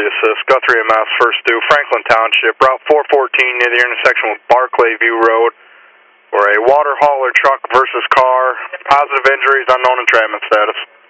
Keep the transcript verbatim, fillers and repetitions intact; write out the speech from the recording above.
emergency assist. Guthrie M S, first due, Franklin Township, Route four fourteen near the intersection with Barclay View Road, where a water hauler truck versus car, positive injuries, unknown entrapment status.